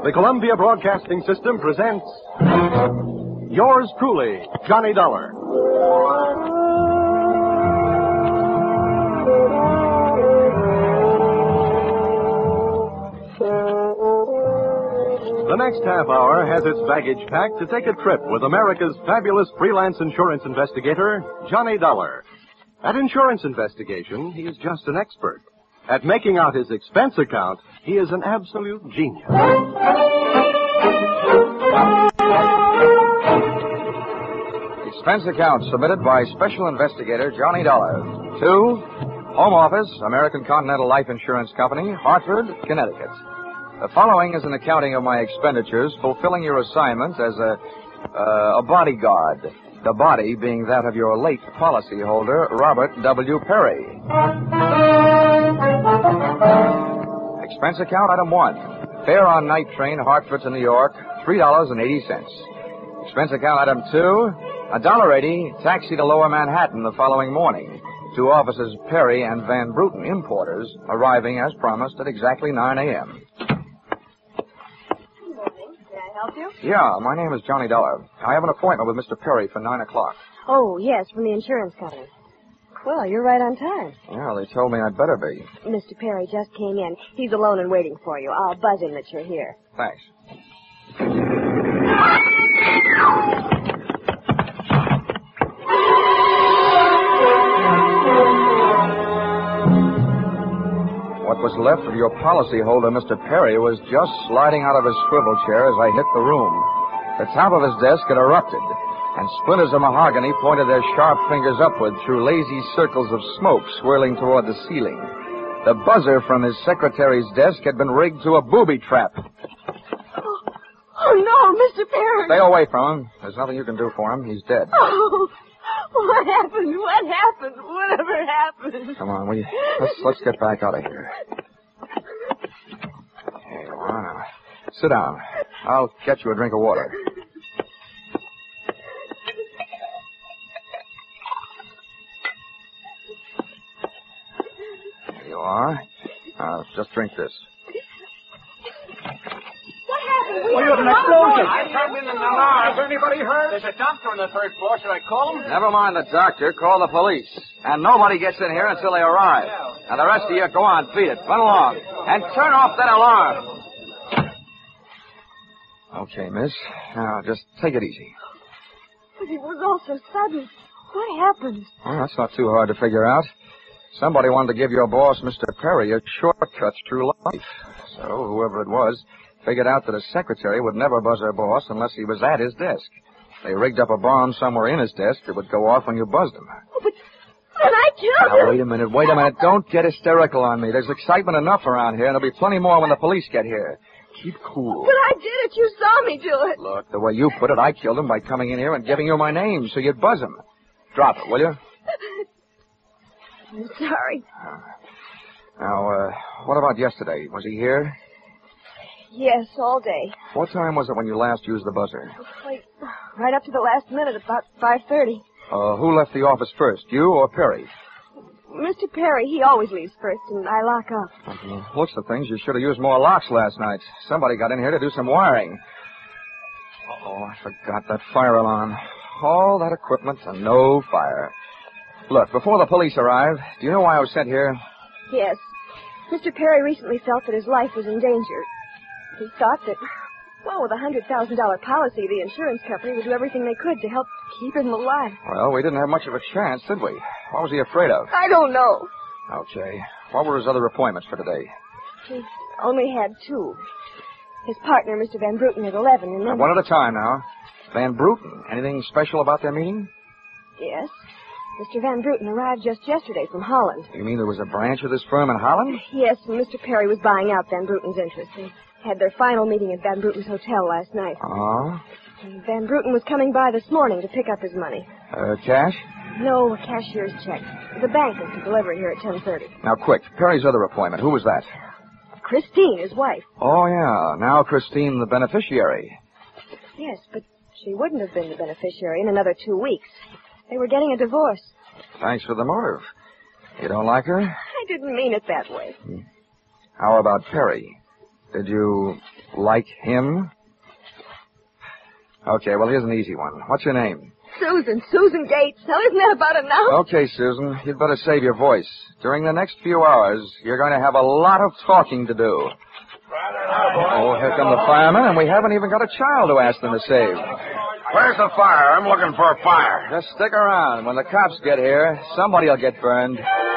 The Columbia Broadcasting System presents Yours Truly, Johnny Dollar. The next half hour has its baggage packed to take a trip with America's fabulous freelance insurance investigator, Johnny Dollar. At insurance investigation, he is just an expert. At making out his expense account, he is an absolute genius. Expense account submitted by Special Investigator Johnny Dollar to Home Office, American Continental Life Insurance Company, Hartford, Connecticut. The following is an accounting of my expenditures fulfilling your assignment as a bodyguard. The body being that of your late policyholder, Robert W. Perry. Expense account item 1. Fare on night train Hartford to New York, $3.80. Expense account item 2. $1.80 taxi to Lower Manhattan the following morning. To officers Perry and Van Bruten, importers, arriving as promised at exactly 9 a.m. Help you? Yeah, my name is Johnny Dollar. I have an appointment with Mr. Perry for 9 o'clock. Oh, yes, from the insurance company. Well, you're right on time. Yeah, they told me I'd better be. Mr. Perry just came in. He's alone and waiting for you. I'll buzz him that you're here. Thanks. What was left of your policyholder, Mr. Perry, was just sliding out of his swivel chair as I hit the room. The top of his desk had erupted, and splinters of mahogany pointed their sharp fingers upward through lazy circles of smoke swirling toward the ceiling. The buzzer from his secretary's desk had been rigged to a booby trap. Oh, no, Mr. Perry. Stay away from him. There's nothing you can do for him. He's dead. Oh, what happened? What happened? Whatever happened? Come on, will you? Let's get back out of here. Hey, wow. Sit down. I'll get you a drink of water. There you are. Just drink this. Well, you had an explosion. I turned in an alarm. Is there anybody hurt? There's a doctor on the third floor. Should I call him? Never mind the doctor. Call the police. And nobody gets in here until they arrive. Now, the rest of you, go on. Beat it. Run along. And turn off that alarm. Okay, miss. Now, just take it easy. But it was all so sudden. What happened? Well, that's not too hard to figure out. Somebody wanted to give your boss, Mr. Perry, a shortcut through life. So, whoever it was, figured out that a secretary would never buzz her boss unless he was at his desk. They rigged up a bomb somewhere in his desk that would go off when you buzzed him. Oh, but I killed Now, him. wait a minute. Don't get hysterical on me. There's excitement enough around here, and there'll be plenty more when the police get here. Keep cool. But I did it. You saw me do it. Look, the way you put it, I killed him by coming in here and giving you my name so you'd buzz him. Drop it, will you? I'm sorry. Now, what about yesterday? Was he here? Yes, all day. What time was it when you last used the buzzer? Like, right up to the last minute, about 5:30. Who left the office first, you or Perry? Mr. Perry, he always leaves first, and I lock up. Looks of things, you should have used more locks last night. Somebody got in here to do some wiring. Oh, I forgot that fire alarm. All that equipment and no fire. Look, before the police arrive, do you know why I was sent here? Yes. Mr. Perry recently felt that his life was in danger. He thought that, well, with a $100,000 policy, the insurance company would do everything they could to help keep him alive. Well, we didn't have much of a chance, did we? What was he afraid of? I don't know. Okay. What were his other appointments for today? He only had 2. His partner, Mr. Van Bruten, at 11, and then... One at a time now. Van Bruten. Anything special about their meeting? Yes. Mr. Van Bruten arrived just yesterday from Holland. You mean there was a branch of this firm in Holland? Yes, and Mr. Perry was buying out Van Bruten's interest. They had their final meeting at Van Bruten's hotel last night. Oh? And Van Bruten was coming by this morning to pick up his money. Cash? No, a cashier's check. The bank is to deliver it here at 10:30. Now, quick. Perry's other appointment. Who was that? Christine, his wife. Oh, yeah. Now Christine, the beneficiary. Yes, but she wouldn't have been the beneficiary in another 2 weeks. They were getting a divorce. Thanks for the motive. You don't like her? I didn't mean it that way. How about Perry? Did you like him? Okay, well, here's an easy one. What's your name? Susan Gates. Now, isn't that about enough? Okay, Susan, you'd better save your voice. During the next few hours, you're going to have a lot of talking to do. Oh, here come the firemen, and we haven't even got a child to ask them to save. Where's the fire? I'm looking for a fire. Just stick around. When the cops get here, somebody will get burned.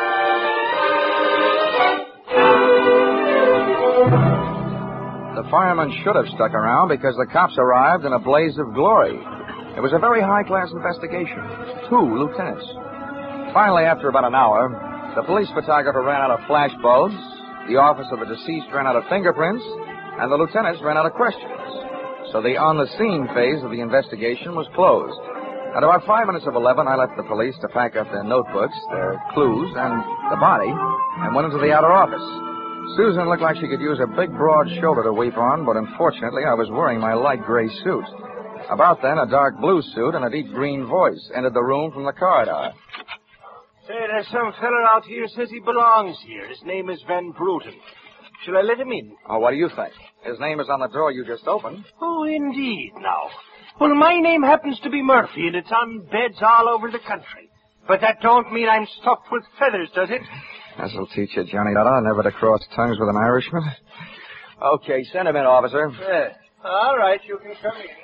The firemen should have stuck around because the cops arrived in a blaze of glory. It was a very high-class investigation. 2 lieutenants. Finally, after about an hour, the police photographer ran out of flash bulbs, the office of the deceased ran out of fingerprints, and the lieutenants ran out of questions. So the on-the-scene phase of the investigation was closed. At about 5 minutes of 11, I left the police to pack up their notebooks, their clues, and the body, and went into the outer office. Susan looked like she could use a big, broad shoulder to weep on, but unfortunately, I was wearing my light gray suit. About then, a dark blue suit and a deep green voice entered the room from the corridor. Say, there's some fella out here says he belongs here. His name is Van Bruten. Shall I let him in? Oh, what do you think? His name is on the door you just opened. Oh, indeed, now. Well, my name happens to be Murphy, and it's on beds all over the country. But that don't mean I'm stuffed with feathers, does it? This'll teach you, Johnny Dollar, never to cross tongues with an Irishman. Okay, send him in, officer. All right, you can come in.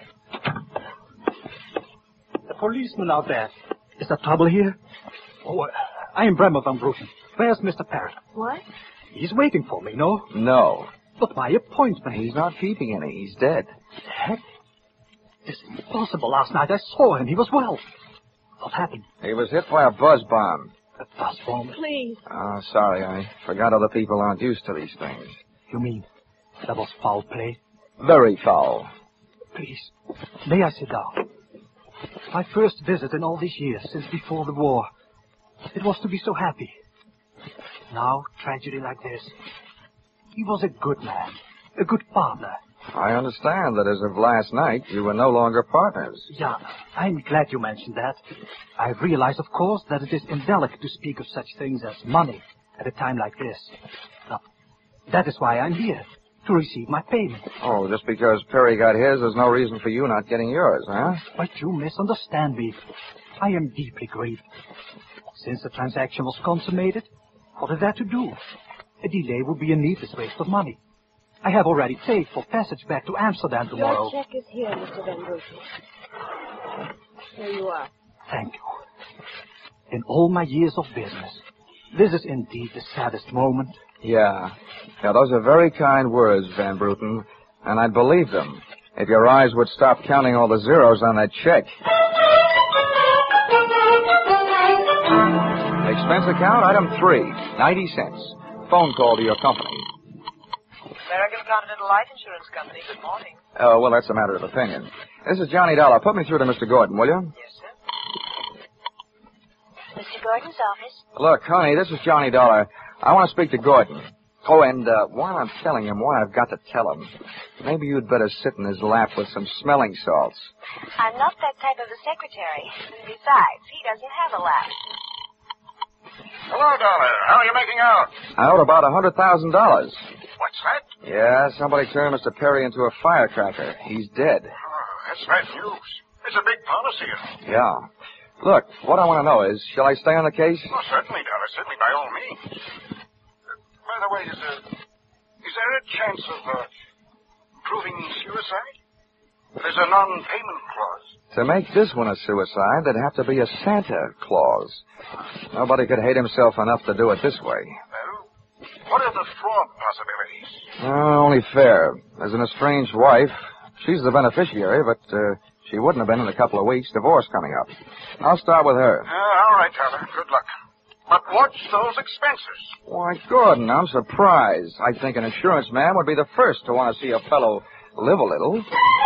The policeman out there. Is there trouble here? Oh, I am Bremer Van Bruten. Where's Mr. Parrott? What? He's waiting for me, no? No. But my appointment. He's not keeping any. He's dead. Dead? This is impossible. Last night I saw him. He was well. What happened? He was hit by a buzz bomb. A bus bomb? Please. Oh, sorry. I forgot other people aren't used to these things. You mean that was foul play? Very foul. Please, may I sit down? My first visit in all these years since before the war. It was to be so happy. Now, tragedy like this. He was a good man, a good partner. I understand that as of last night, you were no longer partners. Yeah, I'm glad you mentioned that. I realize, of course, that it is indelicate to speak of such things as money at a time like this. Now, that is why I'm here, to receive my payment. Oh, just because Perry got his, there's no reason for you not getting yours, huh? But you misunderstand me. I am deeply grieved. Since the transaction was consummated, what is there to do? A delay would be a needless waste of money. I have already paid for passage back to Amsterdam tomorrow. Your check is here, Mr. Van Bruten. Here you are. Thank you. In all my years of business, this is indeed the saddest moment. Yeah, those are very kind words, Van Bruten, and I'd believe them if your eyes would stop counting all the zeros on that check. Expense account, item 3, 90 cents. Phone call to your company. American Continental Life Insurance Company, good morning. Oh, well, that's a matter of opinion. This is Johnny Dollar. Put me through to Mr. Gordon, will you? Yes, sir. Mr. Gordon's office. Look, honey, this is Johnny Dollar. I want to speak to Gordon. Oh, and while I'm telling him what I've got to tell him, maybe you'd better sit in his lap with some smelling salts. I'm not that type of a secretary. And besides, he doesn't have a lap. Hello, Dollar. How are you making out? I owed about $100,000. What's that? Yeah, somebody turned Mr. Perry into a firecracker. He's dead. Oh, that's bad news. It's a big policy. Yeah. Look, what I want to know is, shall I stay on the case? Oh, certainly, Dollar. Certainly, by all means. By the way, is there a chance of proving suicide? There's a non-payment clause. To make this one a suicide, there'd have to be a Santa clause. Nobody could hate himself enough to do it this way. Well, what are the fraud possibilities? Only fair. There's an estranged wife. She's the beneficiary, but she wouldn't have been in a couple of weeks. Divorce coming up. I'll start with her. All right, Dollar. Good luck. But watch those expenses. Why, Gordon, I'm surprised. I think an insurance man would be the first to want to see a fellow live a little.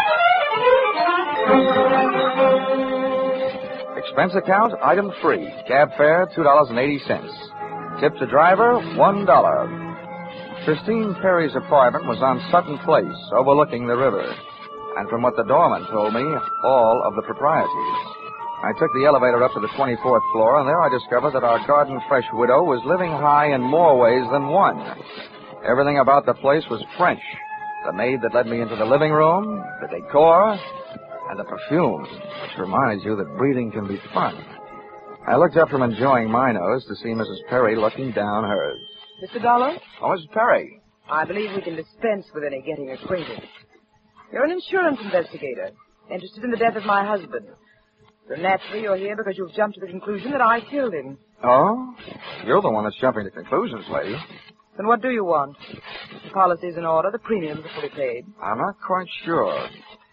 Expense account, item 3. Cab fare, $2.80. Tip to driver, $1. Christine Perry's apartment was on Sutton Place, overlooking the river. And from what the doorman told me, all of the proprieties. I took the elevator up to the 24th floor, and there I discovered that our garden fresh widow was living high in more ways than one. Everything about the place was French. the maid that led me into the living room, the decor, and the perfume, which reminds you that breathing can be fun. I looked up from enjoying my nose to see Mrs. Perry looking down hers. Mr. Dollar, Oh, Mrs. Perry. I believe we can dispense with any getting acquainted. You're an insurance investigator, interested in the death of my husband. So naturally, you're here because you've jumped to the conclusion that I killed him. Oh? You're the one that's jumping to conclusions, lady. Then what do you want? The policy's in order, the premiums are fully paid. I'm not quite sure.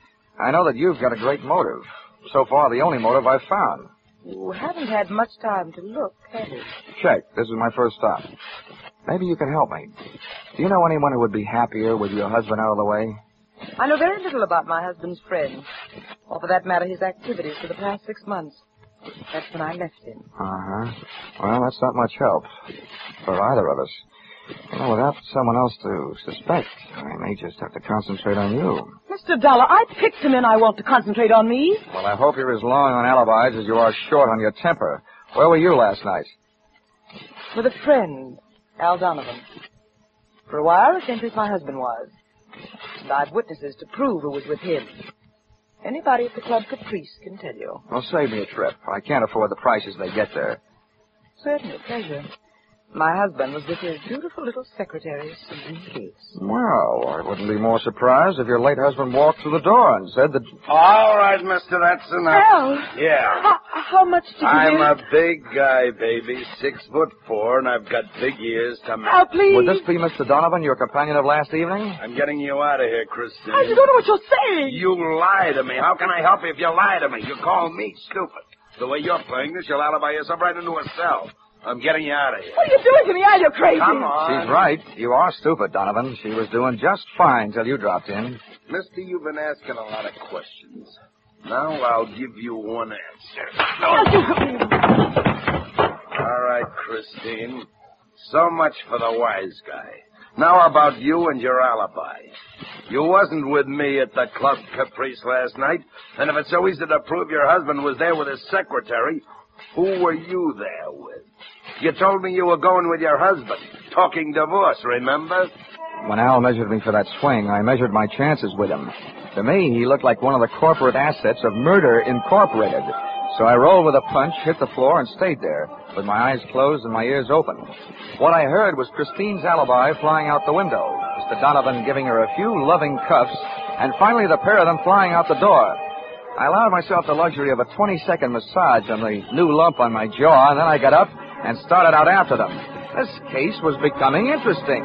I know that you've got a great motive. So far, the only motive I've found. You haven't had much time to look, have you? Check. This is my first stop. Maybe you can help me. Do you know anyone who would be happier with your husband out of the way? I know very little about my husband's friends, or for that matter, his activities for the past 6 months. That's when I left him. Uh-huh. Well, that's not much help for either of us. Well, without someone else to suspect, I may just have to concentrate on you. Mr. Dollar, I picked him and I want to concentrate on me. Well, I hope you're as long on alibis as you are short on your temper. Where were you last night? With a friend, Al Donovan. For a while, the same place my husband was. And I've witnesses to prove who was with him. Anybody at the Club Caprice can tell you. Well, save me a trip. I can't afford the prices they get there. Certainly, pleasure. My husband was with his beautiful little secretary, Susan Case. Well, I wouldn't be more surprised if your late husband walked through the door and said that... All right, mister, that's enough. Al! Yeah. How much did you I'm give? a big guy, baby, 6'4", and I've got big ears to match. Al, please. Would this be Mr. Donovan, your companion of last evening? I'm getting you out of here, Christine. I don't know what you're saying. You lie to me. How can I help you if you lie to me? You call me stupid. The way you're playing this, you'll alibi yourself right into a cell. I'm getting you out of here. What are you doing to me, Al? You're crazy. Come on. She's right. You are stupid, Donovan. She was doing just fine till you dropped in. Mister, you've been asking a lot of questions. Now I'll give you one answer. Al, you... All right, Christine. So much for the wise guy. Now about you and your alibi. You wasn't with me at the Club Caprice last night, and if it's so easy to prove your husband was there with his secretary, who were you there with? You told me you were going with your husband, talking divorce, remember? When Al measured me for that swing, I measured my chances with him. To me, he looked like one of the corporate assets of Murder Incorporated. So I rolled with a punch, hit the floor, and stayed there, with my eyes closed and my ears open. What I heard was Christine's alibi flying out the window, Mr. Donovan giving her a few loving cuffs, and finally the pair of them flying out the door. I allowed myself the luxury of a 20-second massage on the new lump on my jaw, and then I got up and started out after them. This case was becoming interesting.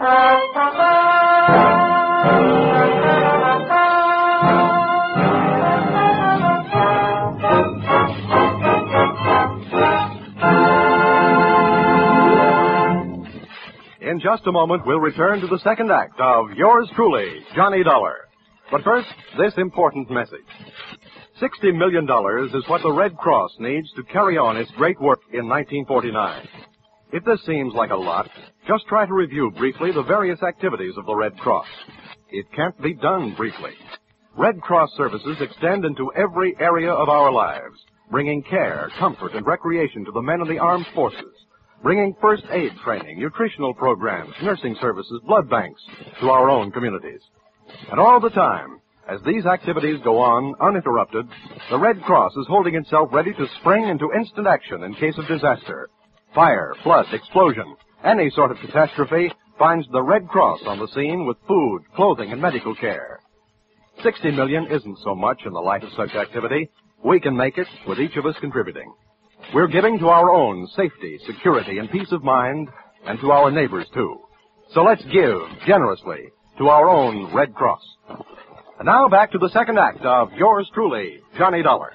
In just a moment, we'll return to the second act of Yours Truly, Johnny Dollar. But first, this important message. $60 million is what the Red Cross needs to carry on its great work in 1949. If this seems like a lot, just try to review briefly the various activities of the Red Cross. It can't be done briefly. Red Cross services extend into every area of our lives, bringing care, comfort, and recreation to the men of the armed forces, bringing first aid training, nutritional programs, nursing services, blood banks to our own communities. And all the time, as these activities go on uninterrupted, the Red Cross is holding itself ready to spring into instant action in case of disaster. Fire, flood, explosion, any sort of catastrophe finds the Red Cross on the scene with food, clothing, and medical care. 60 million isn't so much in the light of such activity. We can make it with each of us contributing. We're giving to our own safety, security, and peace of mind, and to our neighbors, too. So let's give generously to our own Red Cross. And now back to the second act of Yours Truly, Johnny Dollar.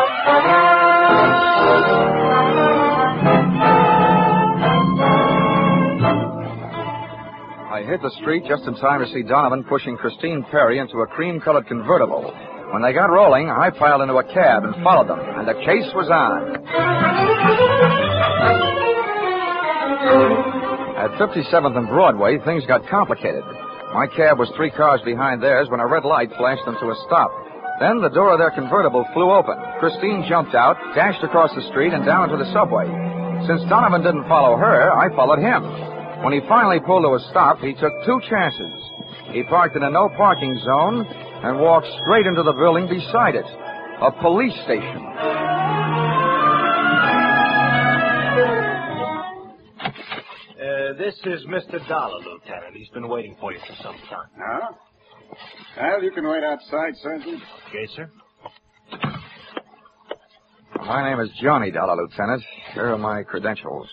I hit the street just in time to see Donovan pushing Christine Perry into a cream-colored convertible. When they got rolling, I piled into a cab and followed them, and the chase was on. At 57th and Broadway, things got complicated. My cab was 3 cars behind theirs when a red light flashed them to a stop. Then the door of their convertible flew open. Christine jumped out, dashed across the street, and down to the subway. Since Donovan didn't follow her, I followed him. When he finally pulled to a stop, he took 2 chances. He parked in a no-parking zone and walked straight into the building beside it, a police station. This is Mr. Dollar, Lieutenant. He's been waiting for you for some time. Huh? Well, you can wait outside, Sergeant. Okay, sir. My name is Johnny Dollar, Lieutenant. Here are my credentials.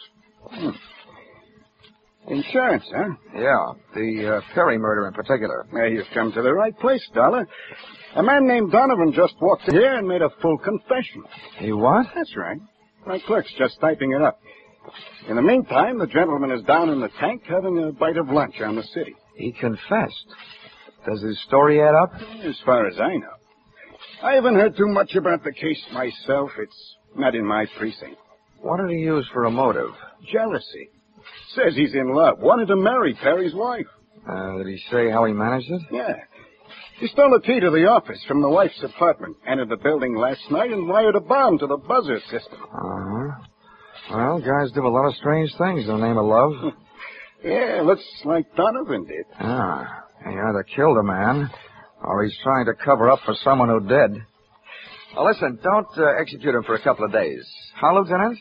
Insurance, huh? Yeah, the Perry murder in particular. Well, you've come to the right place, Dollar. A man named Donovan just walked in here and made a full confession. He what? That's right. My clerk's just typing it up. In the meantime, the gentleman is down in the tank having a bite of lunch on the city. He confessed. Does his story add up? As far as I know. I haven't heard too much about the case myself. It's not in my precinct. What did he use for a motive? Jealousy. Says he's in love. Wanted to marry Perry's wife. Did he say how he managed it? Yeah. He stole a key to the office from the wife's apartment, entered the building last night, and wired a bomb to the buzzer system. Uh-huh. Well, guys do a lot of strange things in the name of love. Yeah, looks like Donovan did. Ah, he either killed a man, or he's trying to cover up for someone who did. Well, listen, don't execute him for a couple of days. Huh, Lieutenant?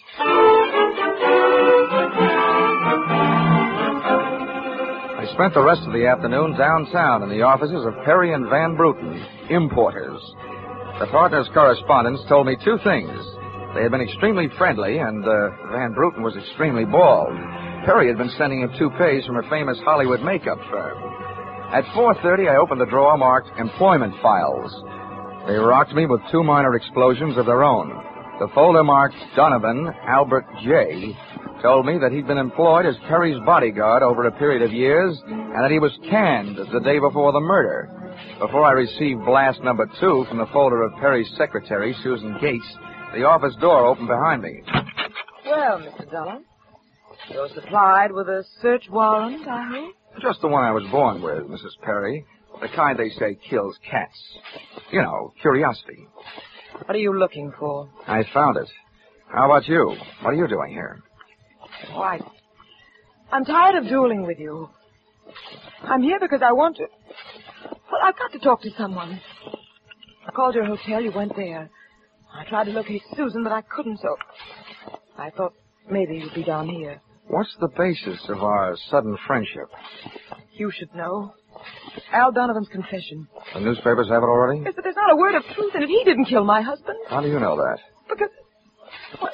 I spent the rest of the afternoon downtown in the offices of Perry and Van Bruten, importers. The partners' correspondents told me two things. They had been extremely friendly, and Van Bruten was extremely bald. Perry had been sending him toupees from a famous Hollywood makeup firm. At 4:30, I opened the drawer marked Employment Files. They rocked me with two minor explosions of their own. The folder marked Donovan Albert J. told me that he'd been employed as Perry's bodyguard over a period of years, and that he was canned the day before the murder. Before I received blast number 2 from the folder of Perry's secretary, Susan Gates, the office door opened behind me. Well, Mr. Dollar, you're supplied with a search warrant, I hope? Just the one I was born with, Mrs. Perry. The kind they say kills cats. You know, curiosity. What are you looking for? I found it. How about you? What are you doing here? Why, I'm tired of dueling with you. I'm here because I want to... Well, I've got to talk to someone. I called your hotel. You went there. I tried to locate Susan, but I couldn't, so I thought maybe you'd be down here. What's the basis of our sudden friendship? You should know. Al Donovan's confession. The newspapers have it already? Yes, but there's not a word of truth in it. He didn't kill my husband. How do you know that? Because... Well,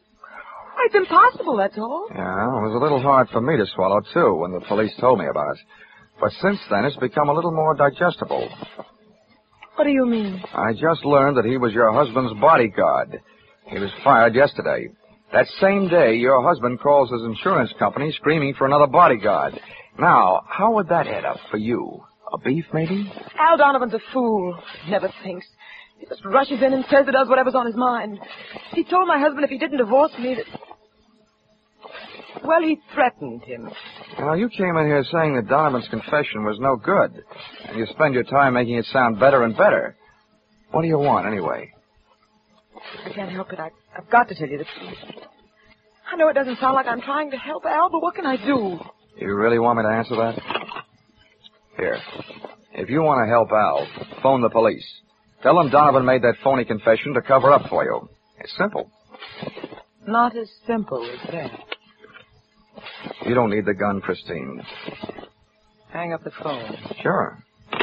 it's impossible, that's all. Yeah, it was a little hard for me to swallow, too, when the police told me about it. But since then, it's become a little more digestible. What do you mean? I just learned that he was your husband's bodyguard. He was fired yesterday. That same day, your husband calls his insurance company screaming for another bodyguard. Now, how would that add up for you? A beef, maybe? Al Donovan's a fool. He never thinks. He just rushes in and says he does whatever's on his mind. He told my husband if he didn't divorce me that... Well, he threatened him. Now, you came in here saying that Donovan's confession was no good, and you spend your time making it sound better and better. What do you want, anyway? I can't help it. I've got to tell you the truth. I know it doesn't sound like I'm trying to help Al, but what can I do? You really want me to answer that? Here. If you want to help Al, phone the police. Tell them Donovan made that phony confession to cover up for you. It's simple. Not as simple as that. You don't need the gun, Christine. Hang up the phone. Sure.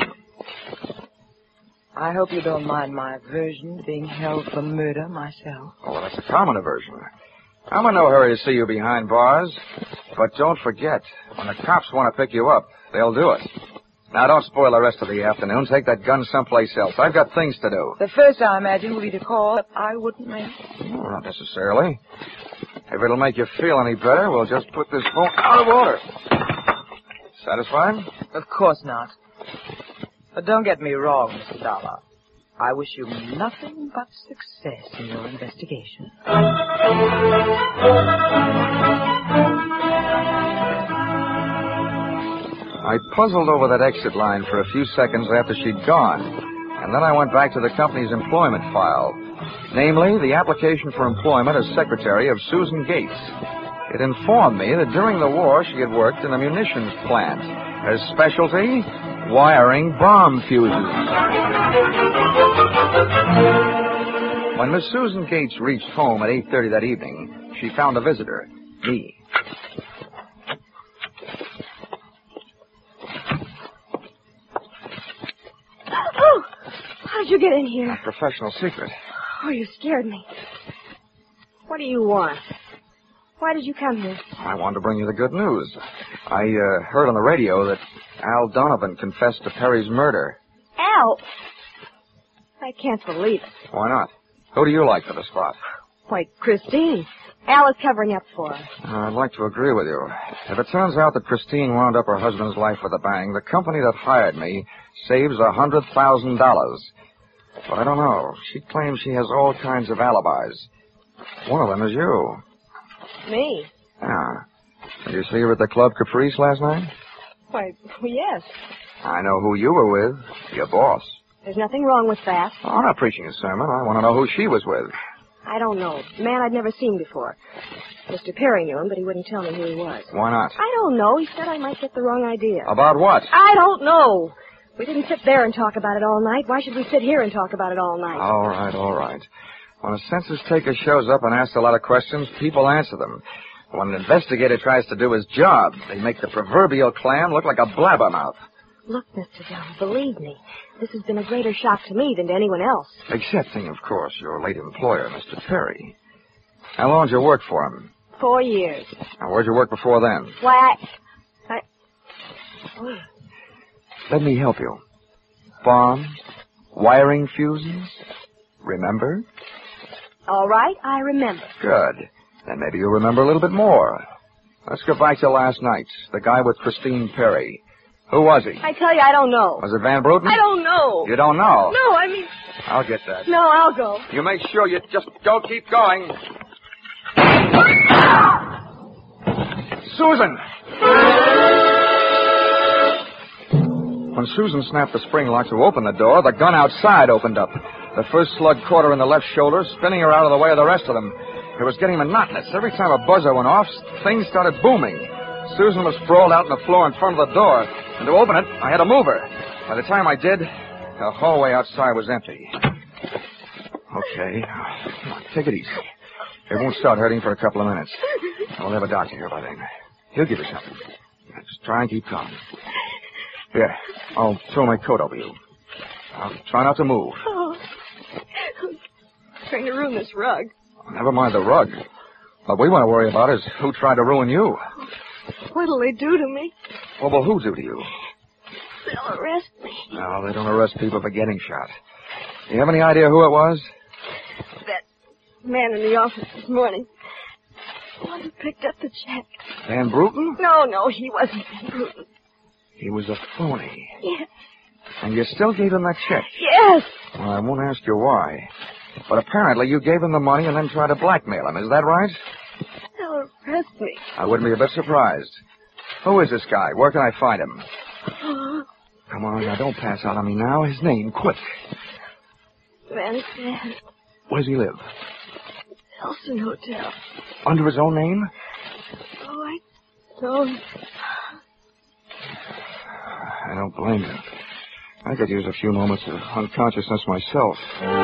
I hope you don't mind my aversion to being held for murder myself. Oh, well, that's a common aversion. I'm in no hurry to see you behind bars. But don't forget, when the cops want to pick you up, they'll do it. Now, don't spoil the rest of the afternoon. Take that gun someplace else. I've got things to do. The first, I imagine, will be to call if I wouldn't make. Oh, not necessarily. If it'll make you feel any better, we'll just put this phone out of order. Satisfied? Of course not. But don't get me wrong, Mr. Dollar. I wish you nothing but success in your investigation. I puzzled over that exit line for a few seconds after she'd gone, and then I went back to the company's employment file, namely the application for employment as secretary of Susan Gates. It informed me that during the war she had worked in a munitions plant. Her specialty, wiring bomb fuses. When Miss Susan Gates reached home at 8:30 that evening, she found a visitor, me. Oh, how did you get in here? A professional secret. Oh, you scared me. What do you want? Why did you come here? I wanted to bring you the good news. I heard on the radio that Al Donovan confessed to Perry's murder. Al? I can't believe it. Why not? Who do you like for the spot? Why, Christine. Al is covering up for her. I'd like to agree with you. If it turns out that Christine wound up her husband's life with a bang, the company that hired me saves $100,000. But I don't know. She claims she has all kinds of alibis. One of them is you. Me? Yeah. Did you see her at the Club Caprice last night? Why, yes. I know who you were with. Your boss. There's nothing wrong with that. Oh, I'm not preaching a sermon. I want to know who she was with. I don't know. A man I'd never seen before. Mr. Perry knew him, but he wouldn't tell me who he was. Why not? I don't know. He said I might get the wrong idea. About what? I don't know. We didn't sit there and talk about it all night. Why should we sit here and talk about it all night? All right. When a census taker shows up and asks a lot of questions, people answer them. When an investigator tries to do his job, they make the proverbial clam look like a blabbermouth. Look, Mr. Dillon, believe me, this has been a greater shock to me than to anyone else. Excepting, of course, your late employer, Mr. Perry. How long did you work for him? 4 years. Now, where'd you work before then? Why, Let me help you. Bombs, wiring fuses, remember? All right, I remember. Good. Then maybe you'll remember a little bit more. Let's go back to last night. The guy with Christine Perry. Who was he? I tell you, I don't know. Was it Van Bruten? I don't know. You don't know? No, I mean... I'll get that. No, I'll go. You make sure you just don't keep going. Susan! When Susan snapped the spring lock to open the door, the gun outside opened up. The first slug caught her in the left shoulder, spinning her out of the way of the rest of them. It was getting monotonous. Every time a buzzer went off, things started booming. Susan was sprawled out on the floor in front of the door, and to open it, I had to move her. By the time I did, the hallway outside was empty. Okay, come on, take it easy. It won't start hurting for a couple of minutes. I'll have a doctor here by then. He'll give you something. Just try and keep calm. Here, I'll throw my coat over you. I'll try not to move. Oh, I'm trying to ruin this rug. Never mind the rug. What we want to worry about is who tried to ruin you. What'll they do to me? What will who do to you? They'll arrest me. No, they don't arrest people for getting shot. Do you have any idea who it was? That man in the office this morning. The one who picked up the check. Van Bruten? No, he wasn't Van Bruten. He was a phony. Yes. And you still gave him that check? Yes. Well, I won't ask you why. But apparently you gave him the money and then tried to blackmail him. Is that right? They'll arrest me. I wouldn't be a bit surprised. Who is this guy? Where can I find him? Come on, now, don't pass out on me now. His name, quick. Van Zandt. Where does he live? Elson Hotel. Under his own name? Oh, I don't. I don't blame you. I could use a few moments of unconsciousness myself.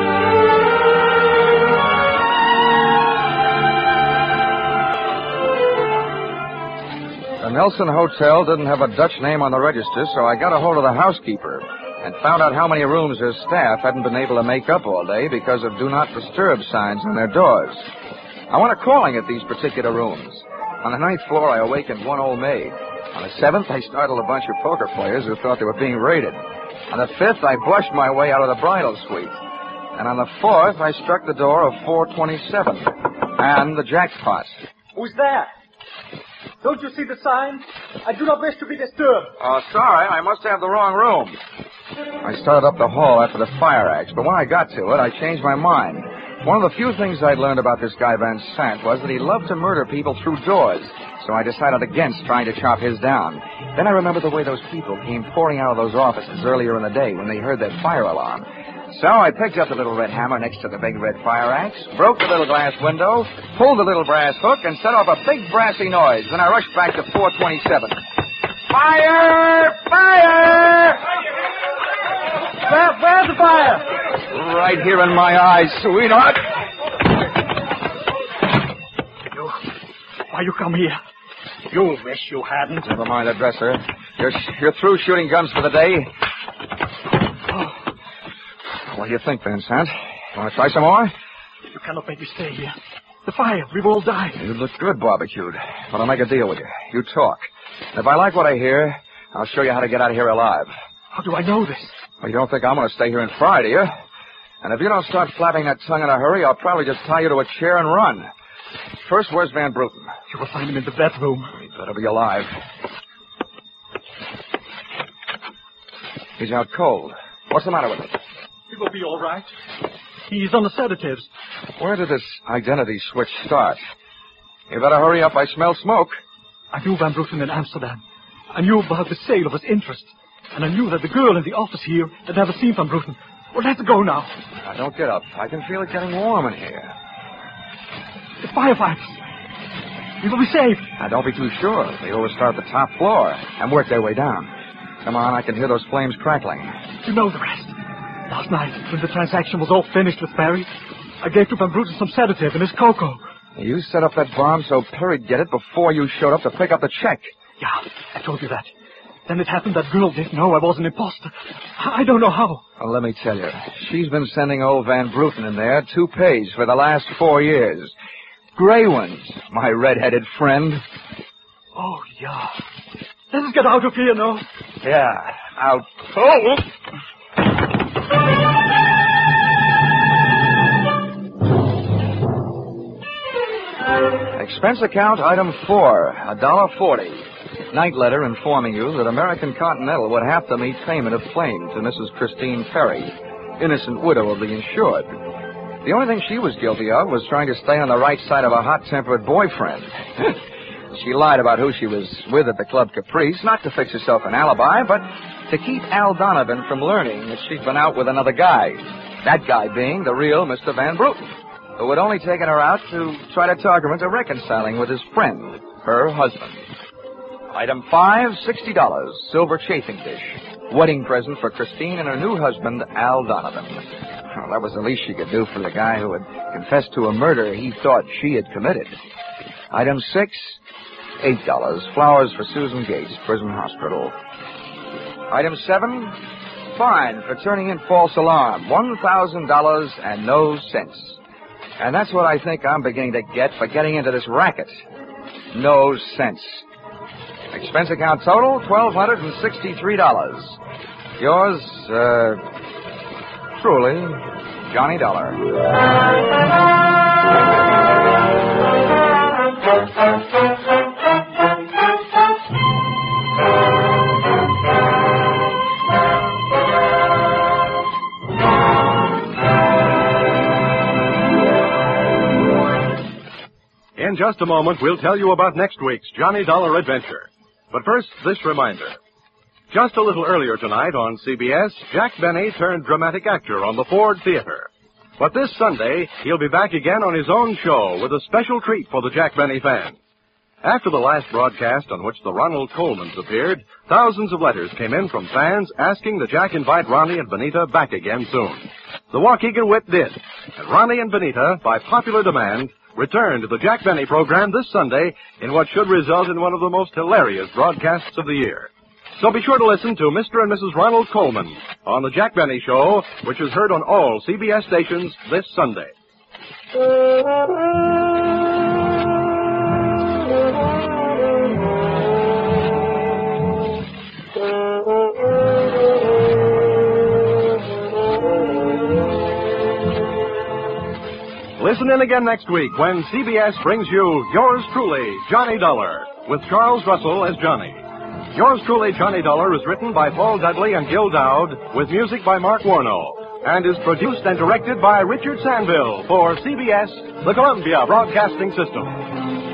The Nelson Hotel didn't have a Dutch name on the register, so I got a hold of the housekeeper and found out how many rooms her staff hadn't been able to make up all day because of Do Not Disturb signs on their doors. I went a-calling at these particular rooms. On the 9th floor, I awakened one old maid. On the 7th, I startled a bunch of poker players who thought they were being raided. On the 5th, I blushed my way out of the bridal suite. And on the 4th, I struck the door of 427. And the jackpot. Who's there? Don't you see the sign? I do not wish to be disturbed. Oh, sorry. I must have the wrong room. I started up the hall after the fire axe, but when I got to it, I changed my mind. One of the few things I'd learned about this guy Van Sant was that he loved to murder people through doors, so I decided against trying to chop his down. Then I remembered the way those people came pouring out of those offices earlier in the day when they heard that fire alarm. So I picked up the little red hammer next to the big red fire axe, broke the little glass window, pulled the little brass hook, and set off a big brassy noise. Then I rushed back to 427. Fire! Fire! Where's the fire? Right here in my eyes, sweetheart. Why you come here? You wish you hadn't. Never mind the dresser. You're through shooting guns for the day. What do you think, Vincent? You want to try some more? You cannot make me stay here. The fire. We will all die. You look good barbecued. But I'll make a deal with you. You talk. And if I like what I hear, I'll show you how to get out of here alive. How do I know this? Well, you don't think I'm going to stay here and fry, do you? And if you don't start flapping that tongue in a hurry, I'll probably just tie you to a chair and run. First, where's Van Bruten? You will find him in the bedroom. He better be alive. He's out cold. What's the matter with him? He will be all right. He's on the sedatives. Where did this identity switch start? You better hurry up. I smell smoke. I knew Van Bruten in Amsterdam. I knew about the sale of his interest. And I knew that the girl in the office here had never seen Van Bruten. Well, let's go now. Now, don't get up. I can feel it getting warm in here. The firefighters. We will be safe. Now, don't be too sure. They always start at the top floor and work their way down. Come on, I can hear those flames crackling. You know the rest. Last night, when the transaction was all finished with Perry, I gave to Van Bruten some sedative and his cocoa. You set up that bomb so Perry'd get it before you showed up to pick up the check. Yeah, I told you that. Then it happened that girl didn't know I was an imposter. I don't know how. Well, let me tell you. She's been sending old Van Bruten in there toupees for the last 4 years. Gray ones, my red-headed friend. Oh, yeah. Let us get out of here, no? Yeah, out cold. Expense account item 4, $1.40. Night letter informing you that American Continental would have to meet payment of claim to Mrs. Christine Perry, innocent widow of the insured. The only thing she was guilty of was trying to stay on the right side of a hot-tempered boyfriend. She lied about who she was with at the Club Caprice, not to fix herself an alibi, but to keep Al Donovan from learning that she'd been out with another guy. That guy being the real Mr. Van Bruten, who had only taken her out to try to talk her into reconciling with his friend, her husband. Item 5, $60, silver chafing dish. Wedding present for Christine and her new husband, Al Donovan. Well, that was the least she could do for the guy who had confessed to a murder he thought she had committed. Item 6, $8, flowers for Susan Gates, prison hospital. Item 7, fine for turning in false alarm, $1,000 and no cents. And that's what I think I'm beginning to get for getting into this racket. No sense. Expense account total, $1,263. Yours, truly, Johnny Dollar. In just a moment, we'll tell you about next week's Johnny Dollar adventure. But first, this reminder. Just a little earlier tonight on CBS, Jack Benny turned dramatic actor on the Ford Theater. But this Sunday, he'll be back again on his own show with a special treat for the Jack Benny fan. After the last broadcast on which the Ronald Colmans appeared, thousands of letters came in from fans asking that Jack invite Ronnie and Benita back again soon. The Waukegan Wit did, and Ronnie and Benita, by popular demand, return to the Jack Benny program this Sunday in what should result in one of the most hilarious broadcasts of the year. So be sure to listen to Mr. and Mrs. Ronald Colman on the Jack Benny Show, which is heard on all CBS stations this Sunday. Listen in again next week when CBS brings you Yours Truly, Johnny Dollar, with Charles Russell as Johnny. Yours Truly, Johnny Dollar is written by Paul Dudley and Gil Dowd, with music by Mark Warno, and is produced and directed by Richard Sandville for CBS, the Columbia Broadcasting System.